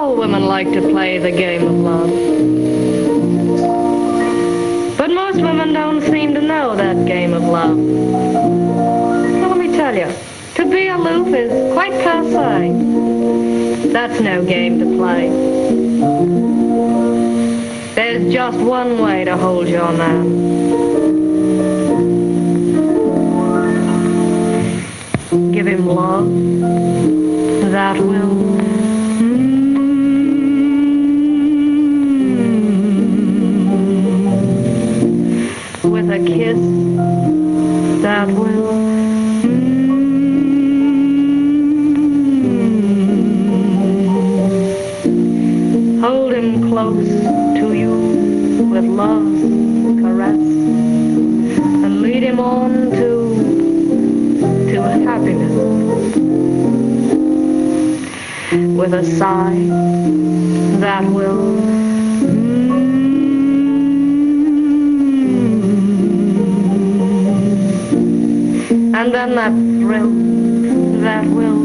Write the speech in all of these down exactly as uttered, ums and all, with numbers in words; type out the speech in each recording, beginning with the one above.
All women like to play the game of love. But most women don't seem to know that game of love. Now let me tell you, to be aloof is quite passé. That's no game to play. There's just one way to hold your man. Give him love that will mm, with a kiss that will mm, hold him close to you with love's caress and lead him on to to happiness with a sigh that will mm, and then that thrill that will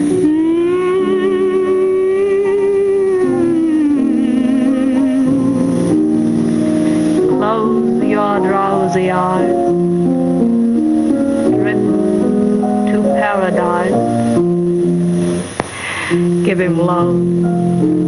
mm, close your drowsy eyes, paradise. Give him love